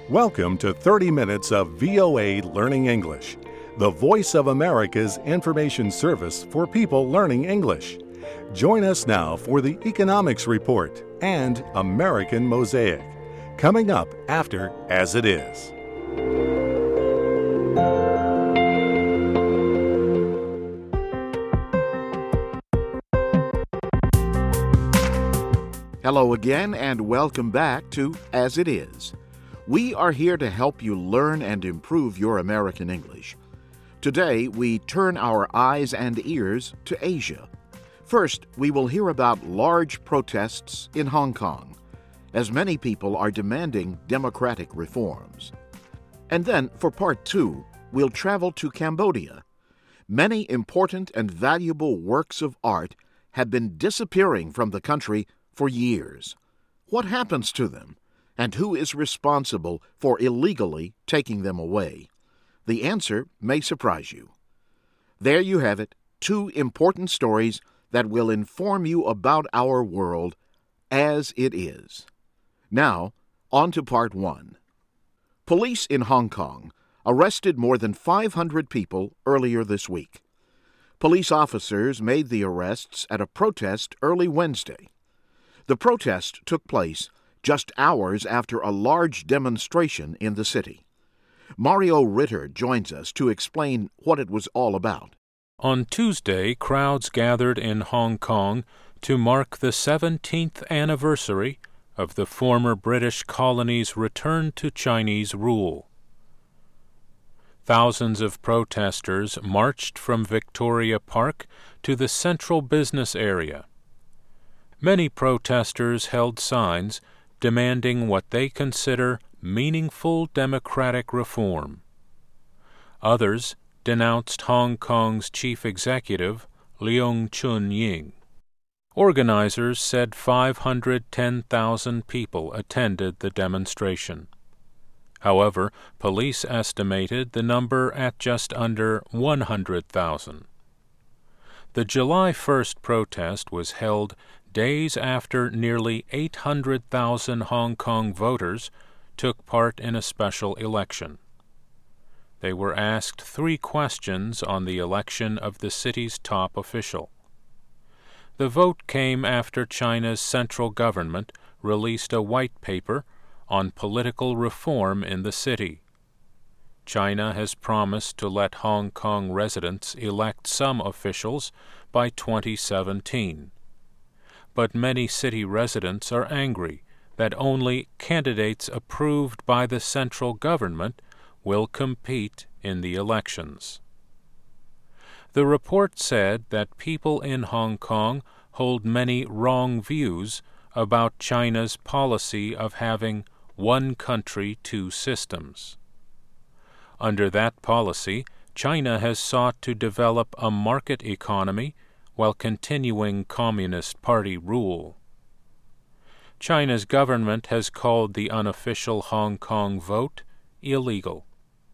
Welcome to 30 minutes of VOA Learning English, the voice of America's information service for people learning English. Join us now for the Economics Report and American Mosaic, coming up after As It Is. Hello again and welcome back to As It Is. We are here to help you learn and improve your American English. Today, we turn our eyes and ears to Asia. First, we will hear about large protests in Hong Kong, as many people are demanding democratic reforms. And then, for part two, we'll travel to Cambodia. Many important and valuable works of art have been disappearing from the country for years. What happens to them? And who is responsible for illegally taking them away? The answer may surprise you. There you have it, two important stories that will inform you about our world as it is. Now, on to part one. Police in Hong Kong arrested more than 500 people earlier this week. Police officers made the arrests at a protest early Wednesday. The protest took place just hours after a large demonstration in the city. Mario Ritter joins us to explain what it was all about. On Tuesday, crowds gathered in Hong Kong to mark the 17th anniversary of the former British colony's return to Chinese rule. Thousands of protesters marched from Victoria Park to the central business area. Many protesters held signs demanding what they consider meaningful democratic reform. Others denounced Hong Kong's chief executive, Leung Chun-ying. Organizers said 510,000 people attended the demonstration. However, police estimated the number at just under 100,000. The July 1st protest was held days after nearly 800,000 Hong Kong voters took part in a special election. They were asked 3 questions on the election of the city's top official. The vote came after China's central government released a white paper on political reform in the city. China has promised to let Hong Kong residents elect some officials by 2017. But many city residents are angry that only candidates approved by the central government will compete in the elections. The report said that people in Hong Kong hold many wrong views about China's policy of having one country, two systems. Under that policy, China has sought to develop a market economy while continuing Communist Party rule. China's government has called the unofficial Hong Kong vote illegal.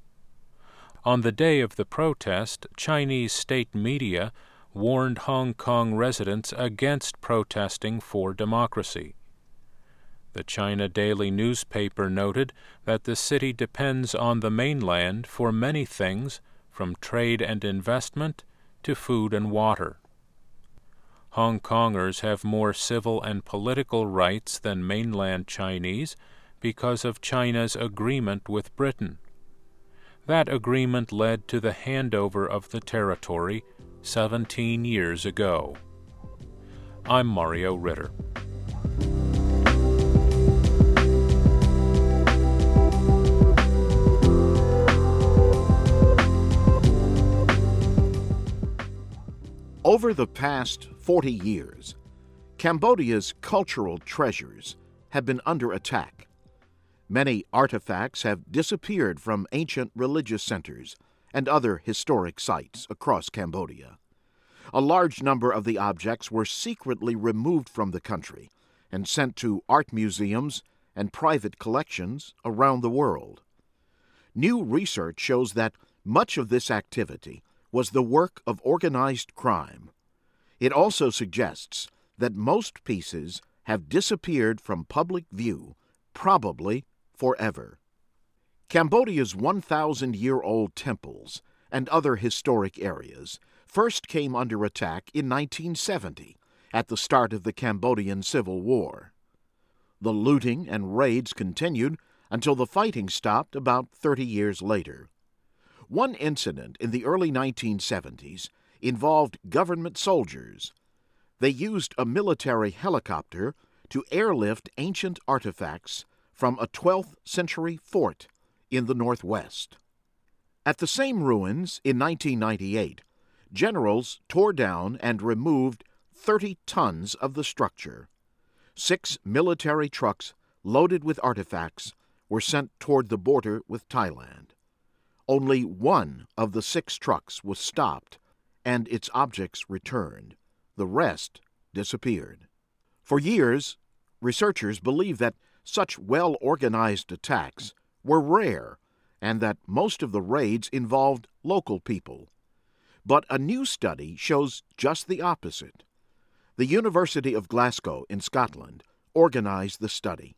On the day of the protest, Chinese state media warned Hong Kong residents against protesting for democracy. The China Daily newspaper noted that the city depends on the mainland for many things, from trade and investment to food and water. Hong Kongers have more civil and political rights than mainland Chinese because of China's agreement with Britain. That agreement led to the handover of the territory 17 years ago. I'm Mario Ritter. Over the past 40 years, Cambodia's cultural treasures have been under attack. Many artifacts have disappeared from ancient religious centers and other historic sites across Cambodia. A large number of the objects were secretly removed from the country and sent to art museums and private collections around the world. New research shows that much of this activity was the work of organized crime. It also suggests that most pieces have disappeared from public view, probably forever. Cambodia's 1,000-year-old temples and other historic areas first came under attack in 1970 at the start of the Cambodian Civil War. The looting and raids continued until the fighting stopped about 30 years later. One incident in the early 1970s involved government soldiers. They used a military helicopter to airlift ancient artifacts from a 12th century fort in the northwest. At the same ruins in 1998, generals tore down and removed 30 tons of the structure. 6 military trucks loaded with artifacts were sent toward the border with Thailand. Only one of the 6 trucks was stopped and its objects returned. The rest disappeared. For years, researchers believed that such well-organized attacks were rare and that most of the raids involved local people. But a new study shows just the opposite. The University of Glasgow in Scotland organized the study.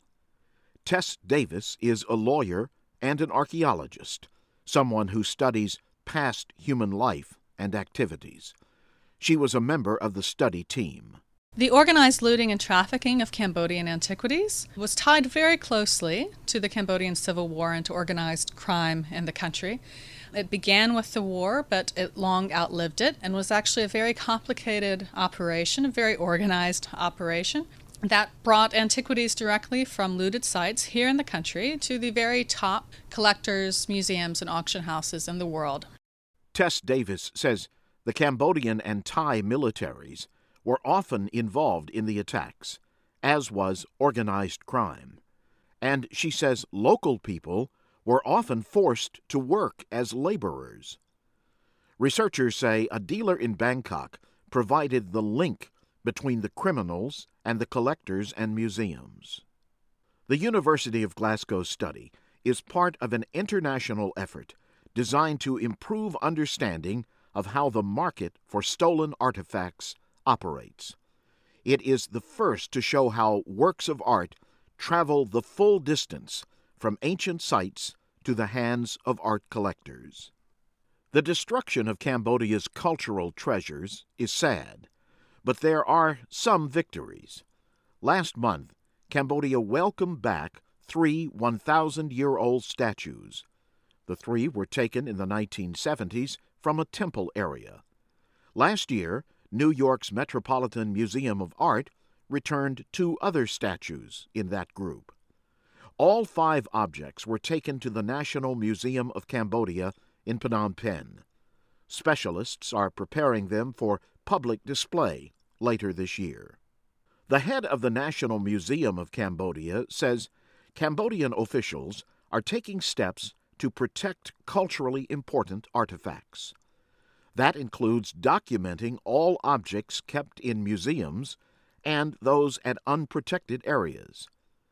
Tess Davis is a lawyer and an archaeologist, someone who studies past human life and activities. She was a member of the study team. The organized looting and trafficking of Cambodian antiquities was tied very closely to the Cambodian Civil War and to organized crime in the country. It began with the war, but it long outlived it and was actually a very complicated operation, a very organized operation that brought antiquities directly from looted sites here in the country to the very top collectors, museums, and auction houses in the world. Tess Davis says the Cambodian and Thai militaries were often involved in the attacks, as was organized crime. And she says local people were often forced to work as laborers. Researchers say a dealer in Bangkok provided the link between the criminals and the collectors and museums. The University of Glasgow study is part of an international effort designed to improve understanding of how the market for stolen artifacts operates. It is the first to show how works of art travel the full distance from ancient sites to the hands of art collectors. The destruction of Cambodia's cultural treasures is sad, but there are some victories. Last month, Cambodia welcomed back 3 1,000-year-old statues. The 3 were taken in the 1970s from a temple area. Last year, New York's Metropolitan Museum of Art returned 2 other statues in that group. All 5 objects were taken to the National Museum of Cambodia in Phnom Penh. Specialists are preparing them for public display later this year. The head of the National Museum of Cambodia says Cambodian officials are taking steps to protect culturally important artifacts. That includes documenting all objects kept in museums and those at unprotected areas.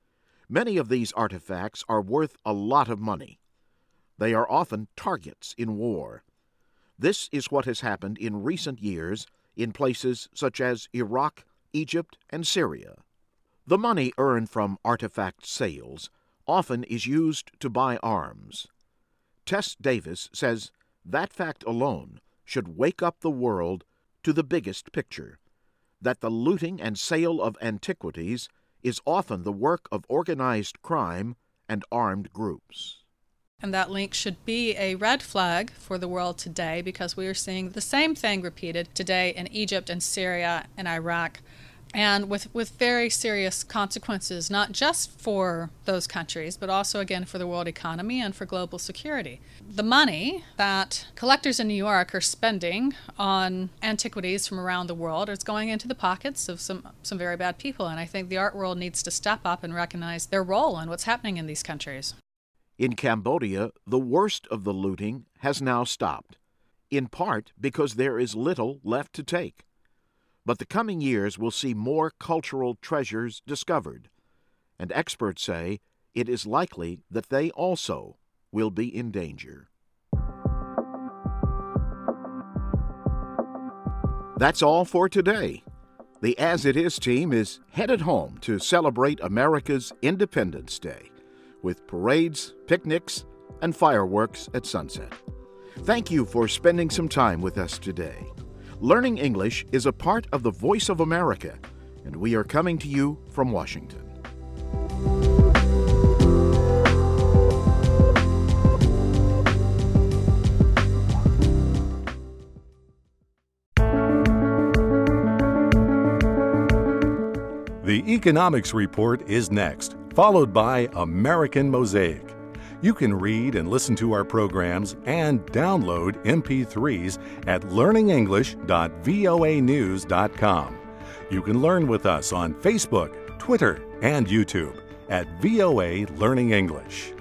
Many of these artifacts are worth a lot of money. They are often targets in war. This is what has happened in recent years in places such as Iraq, Egypt, and Syria. The money earned from artifact sales often is used to buy arms. Tess Davis says that fact alone should wake up the world to the biggest picture, that the looting and sale of antiquities is often the work of organized crime and armed groups. And that link should be a red flag for the world today, because we are seeing the same thing repeated today in Egypt and Syria and Iraq, and with very serious consequences, not just for those countries, but also, again, for the world economy and for global security. The money that collectors in New York are spending on antiquities from around the world is going into the pockets of some very bad people, and I think the art world needs to step up and recognize their role in what's happening in these countries. In Cambodia, the worst of the looting has now stopped, in part because there is little left to take. But the coming years will see more cultural treasures discovered, and experts say it is likely that they also will be in danger. That's all for today. The As It Is team is headed home to celebrate America's Independence Day with parades, picnics, and fireworks at sunset. Thank you for spending some time with us today. Learning English is a part of the Voice of America, and we are coming to you from Washington. The Economics Report is next, followed by American Mosaic. You can read and listen to our programs and download MP3s at learningenglish.voanews.com. You can learn with us on Facebook, Twitter, and YouTube at VOA Learning English.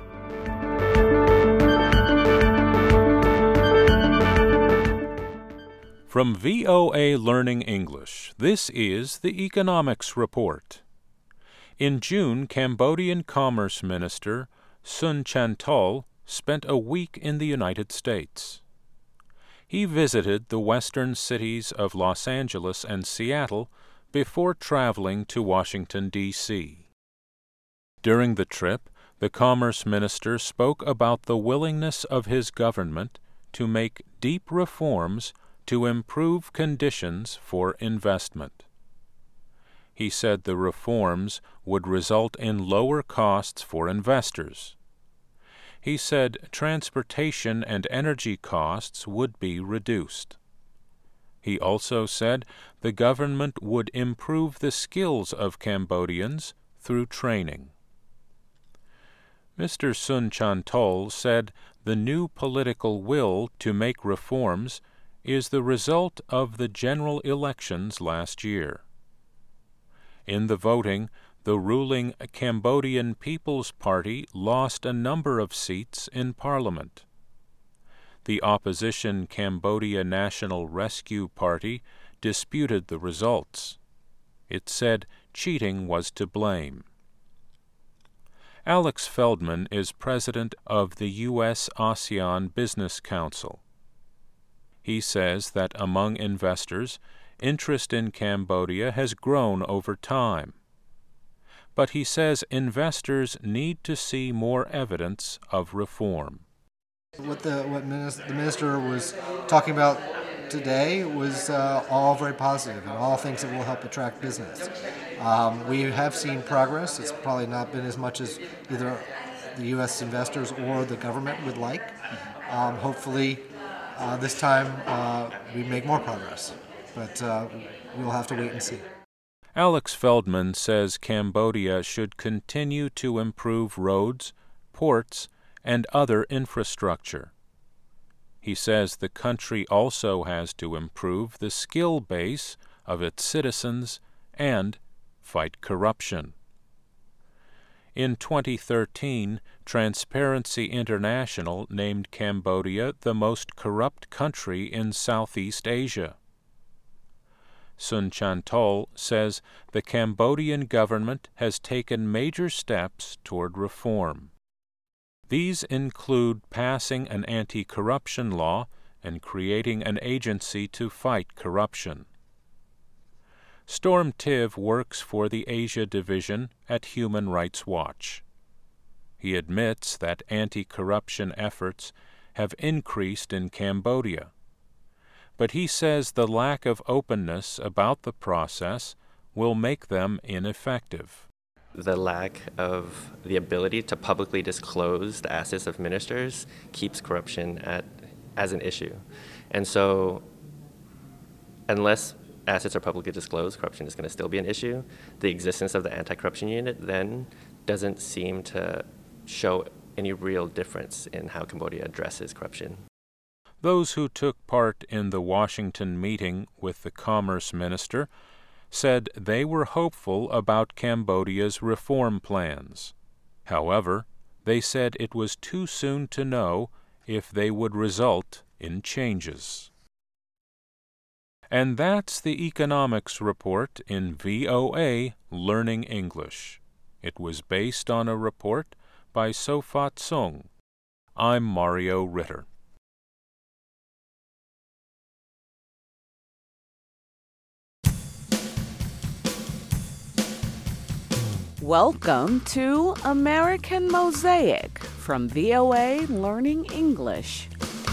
From VOA Learning English, this is the Economics Report. In June, Cambodian Commerce Minister Sun Chantol spent a week in the United States. He visited the western cities of Los Angeles and Seattle before traveling to Washington, D.C. During the trip, the Commerce Minister spoke about the willingness of his government to make deep reforms to improve conditions for investment. He said the reforms would result in lower costs for investors. He said transportation and energy costs would be reduced. He also said the government would improve the skills of Cambodians through training. Mr. Sun Chantol said the new political will to make reforms is the result of the general elections last year. In the voting, the ruling Cambodian People's Party lost a number of seats in Parliament. The opposition Cambodia National Rescue Party disputed the results. It said cheating was to blame. Alex Feldman is president of the U.S.-ASEAN Business Council. He says that among investors, interest in Cambodia has grown over time. But he says investors need to see more evidence of reform. What the minister was talking about today was all very positive and all things that will help attract business. We have seen progress. It's probably not been as much as either the U.S. investors or the government would like. Hopefully, this time we make more progress, but we'll have to wait and see. Alex Feldman says Cambodia should continue to improve roads, ports, and other infrastructure. He says the country also has to improve the skill base of its citizens and fight corruption. In 2013, Transparency International named Cambodia the most corrupt country in Southeast Asia. Sun Chantol says the Cambodian government has taken major steps toward reform. These include passing an anti-corruption law and creating an agency to fight corruption. Storm Tiv works for the Asia Division at Human Rights Watch. He admits that anti-corruption efforts have increased in Cambodia, but he says the lack of openness about the process will make them ineffective. The lack of the ability to publicly disclose the assets of ministers keeps corruption as an issue. And so, unless assets are publicly disclosed, corruption is going to still be an issue. The existence of the anti-corruption unit then doesn't seem to show any real difference in how Cambodia addresses corruption. Those who took part in the Washington meeting with the Commerce Minister said they were hopeful about Cambodia's reform plans. However, they said it was too soon to know if they would result in changes. And that's the Economics Report in VOA Learning English. It was based on a report by Sophat Sung. I'm Mario Ritter. Welcome to American Mosaic from VOA Learning English.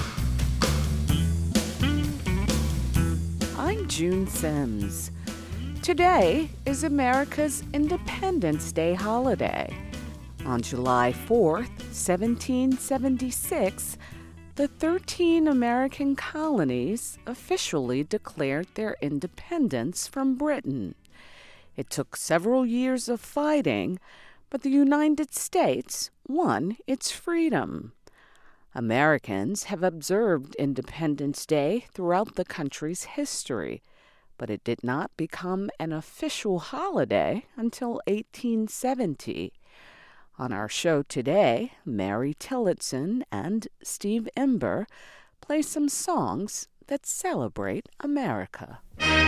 I'm June Sims. Today is America's Independence Day holiday. On July 4th, 1776, the 13 American colonies officially declared their independence from Britain. It took several years of fighting, but the United States won its freedom. Americans have observed Independence Day throughout the country's history, but it did not become an official holiday until 1870. On our show today, Mary Tillotson and Steve Ember play some songs that celebrate America.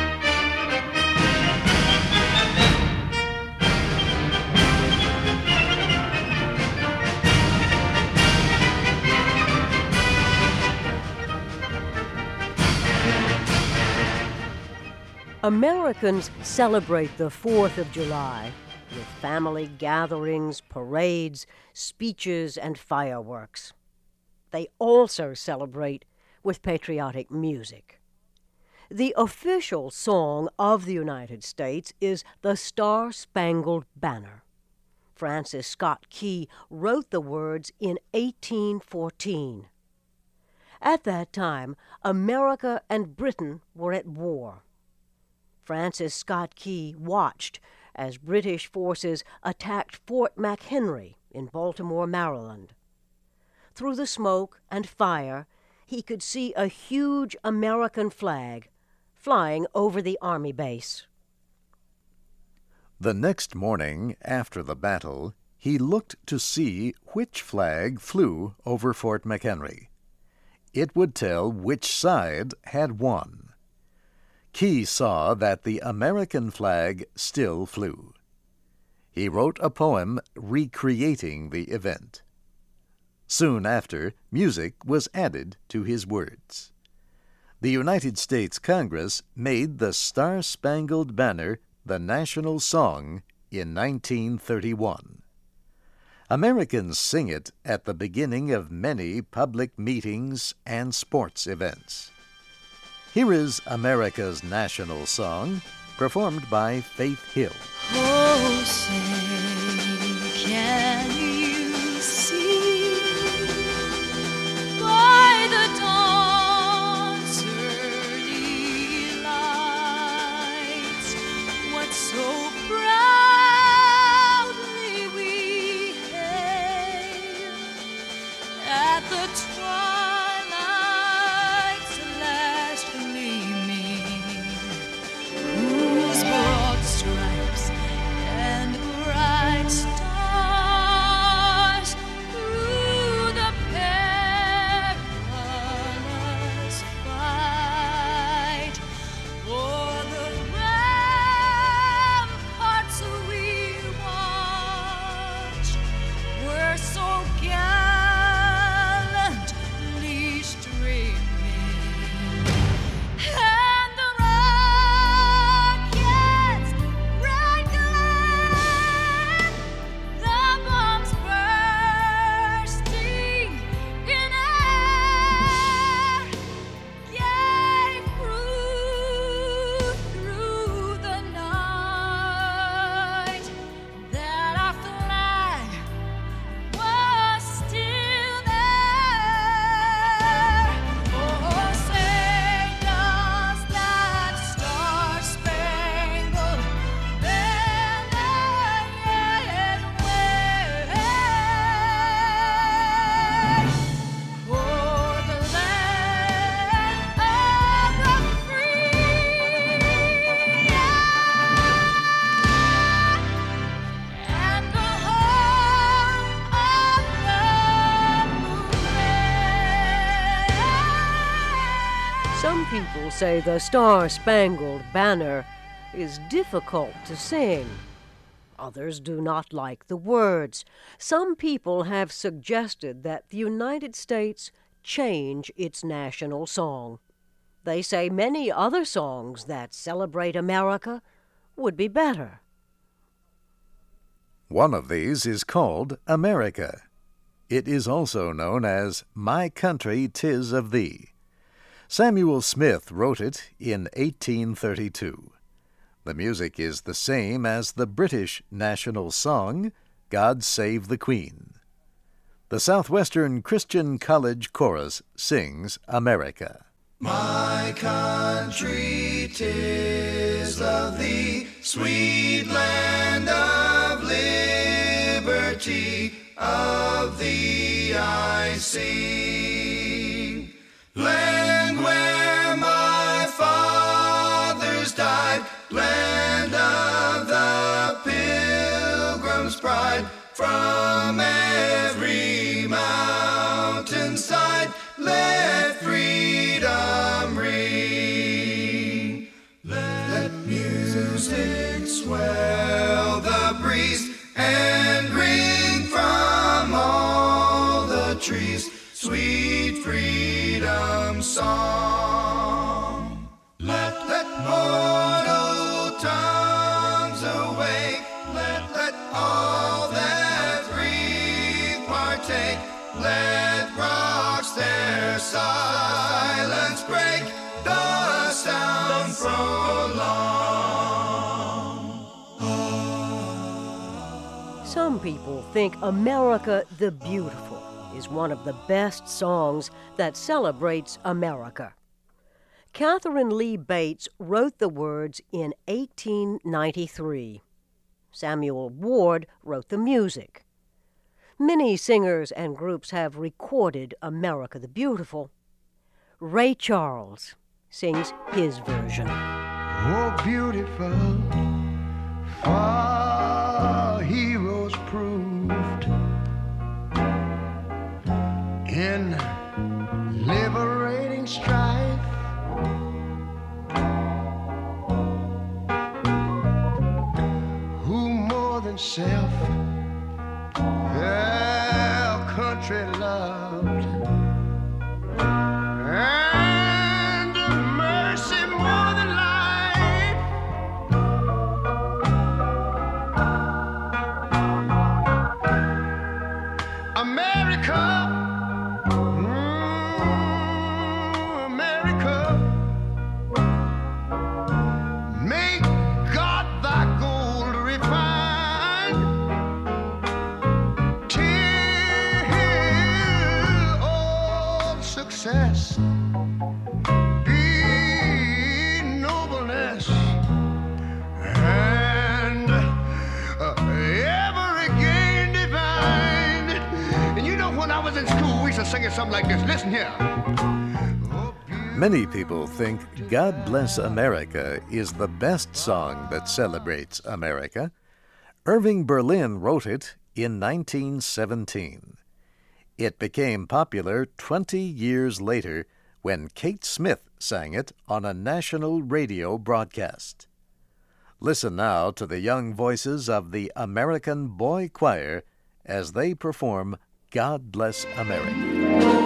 Americans celebrate the 4th of July with family gatherings, parades, speeches, and fireworks. They also celebrate with patriotic music. The official song of the United States is the Star-Spangled Banner. Francis Scott Key wrote the words in 1814. At that time, America and Britain were at war. Francis Scott Key watched as British forces attacked Fort McHenry in Baltimore, Maryland. Through the smoke and fire, he could see a huge American flag flying over the army base. The next morning after the battle, he looked to see which flag flew over Fort McHenry. It would tell which side had won. Key saw that the American flag still flew. He wrote a poem recreating the event. Soon after, music was added to his words. The United States Congress made the Star-Spangled Banner the national song in 1931. Americans sing it at the beginning of many public meetings and sports events. Here is America's national song, performed by Faith Hill. Oh, say, can you see by the dawn's early light what so proudly we hailed at the twilight's last gleaming, whose broad stripes and bright stars through the perilous fight o'er the ramparts we watched were so gallantly streaming, and the rockets' bright glare, the bombs bursting in air, gave proof through the night that our flag was still there. Oh, say does that star-spangled banner yet wave o'er the land of the free and the home of the brave? Some people say the Star-Spangled Banner is difficult to sing. Others do not like the words. Some people have suggested that the United States change its national song. They say many other songs that celebrate America would be better. One of these is called America. It is also known as My Country 'Tis of Thee. Samuel Smith wrote it in 1832. The music is the same as the British national song, God Save the Queen. The Southwestern Christian College Chorus sings America. My country, 'tis of thee, sweet land of liberty, of thee I sing. Land where my fathers died, land of the Pilgrim's pride, from every mountainside, let freedom ring. Let music swell the breeze and ring from all the trees sweet freedom song. Let mortal tongues awake, let all that breathe partake, let rocks their silence break, the sound prolong. Some people think America the Beautiful is one of the best songs that celebrates America. Catherine Lee Bates wrote the words in 1893. Samuel Ward wrote the music. Many singers and groups have recorded America the Beautiful. Ray Charles sings his version. Oh, beautiful, far heroes proved in liberating strife. Who more than self their country loved, and mercy more than life. America, America, make God thy gold refined, till all success be nobleness, and ever again divine. And you know, when I was in school, we used to sing it something like this. Listen here. Many people think God Bless America is the best song that celebrates America. Irving Berlin wrote it in 1917. It became popular 20 years later when Kate Smith sang it on a national radio broadcast. Listen now to the young voices of the American Boy Choir as they perform God Bless America.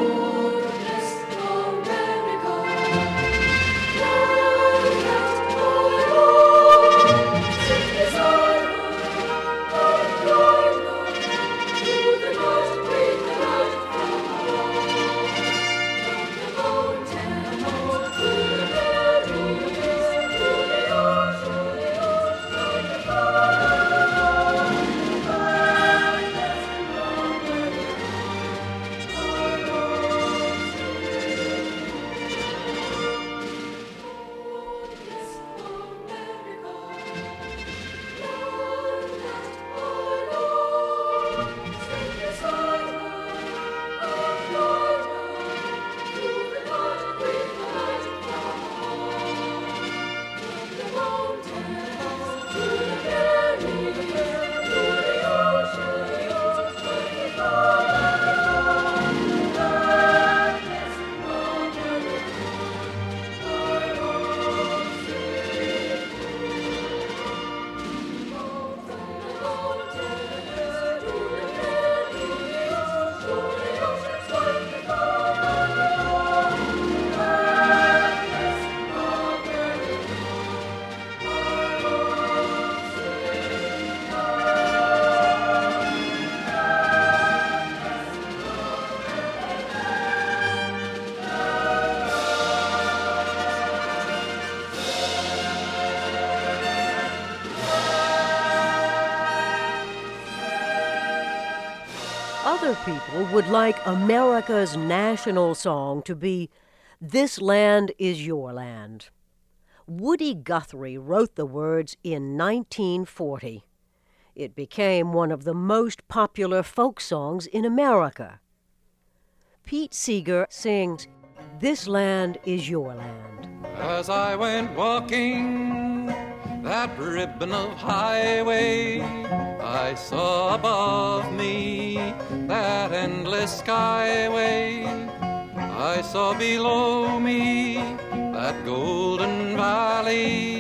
Other people would like America's national song to be "This Land Is Your Land." Woody Guthrie wrote the words in 1940. It became one of the most popular folk songs in America. Pete Seeger sings "This Land Is Your Land." As I went walking that ribbon of highway, I saw above me that endless skyway. I saw below me that golden valley.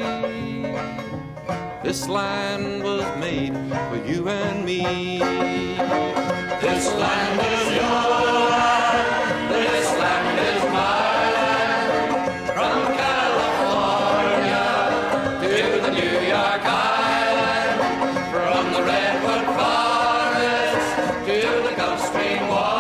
This land was made for you and me. This land is your land. This land is my land. From California to the New York Island. From the redwood forest to the Gulf Stream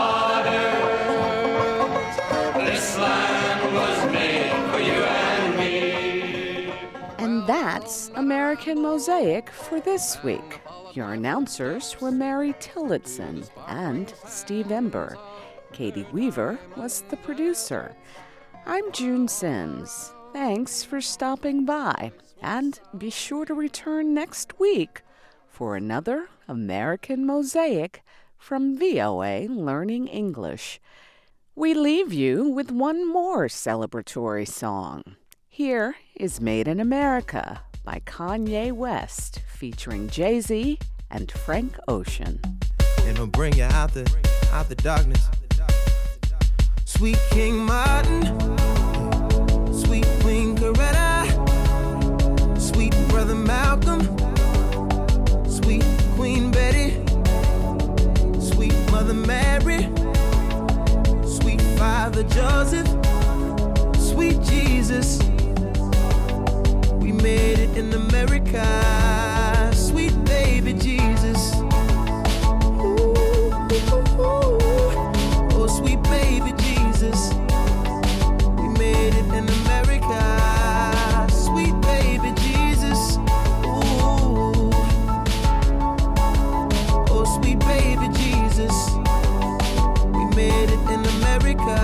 waters. This land was made for you and me. And that's American Mosaic for this week. Your announcers were Mary Tillotson and Steve Ember. Katie Weaver was the producer. I'm June Sims. Thanks for stopping by. And be sure to return next week for another American Mosaic from VOA Learning English. We leave you with one more celebratory song. Here is Made in America by Kanye West, featuring Jay-Z and Frank Ocean. And I'll bring you out the darkness. Sweet King Martin, sweet Queen Coretta, sweet Brother Malcolm, sweet Queen Betty, sweet Mother Mary, sweet Father Joseph, sweet Jesus. We made it in America, sweet baby Jesus. Ooh, ooh, ooh. Oh, sweet baby Jesus. We made it in America, sweet baby Jesus. Ooh. Oh, sweet baby Jesus. We made it in America.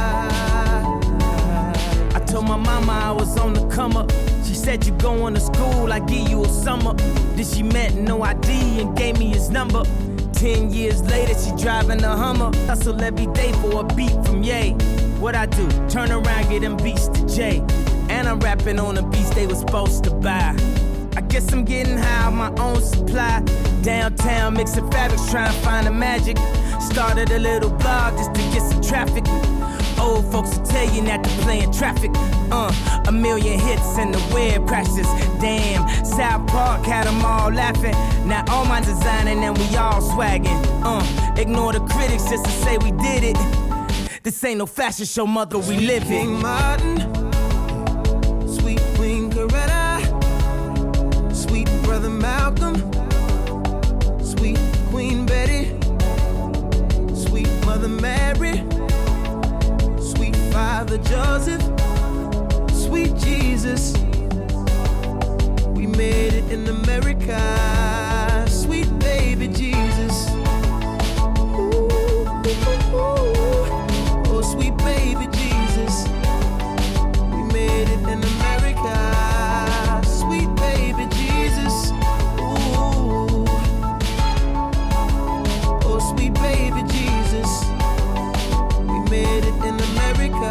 I told my mama I was on the come up. She said you going to school, I give you a summer. Then she met no ID and gave me his number. 10 years later, she driving a Hummer. Hustle every day for a beat from Ye. What I do? Turn around, get them beats to Jay. And I'm rapping on the beats they was supposed to buy. I guess I'm getting high on my own supply. Downtown mixing fabrics, trying to find the magic. Started a little blog just to get some traffic. Old folks will tell you not to play in traffic. A million hits and the web crashes. Damn, South Park had them all laughing. Now all my designing and we all swagging. Ignore the critics just to say we did it. This ain't no fashion show, mother, we live it. King Martin, sweet Queen Coretta, sweet Brother Malcolm, sweet Queen Betty, sweet Mother Mary, Father Joseph, sweet Jesus. We made it in America, sweet baby Jesus. Ooh, ooh, ooh. Oh, sweet baby Jesus. We made it in America, sweet baby Jesus. Ooh. Oh, sweet baby Jesus. We made it in America.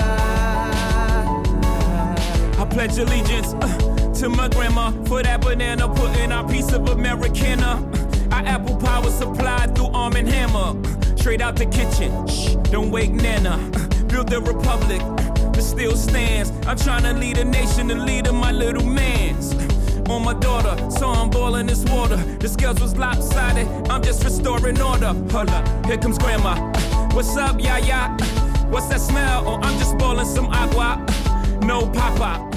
I pledge allegiance to my grandma for that banana, putting our piece of Americana. Our apple power supplied through Arm & Hammer. Straight out the kitchen, shh, don't wake Nana. Build the republic that still stands. I'm trying to lead a nation and lead my little mans. On my daughter, saw I'm boiling this water. The scales was lopsided, I'm just restoring order. Hold up, here comes grandma. What's up, ya? What's that smell? Oh, I'm just boiling some agua. No papa.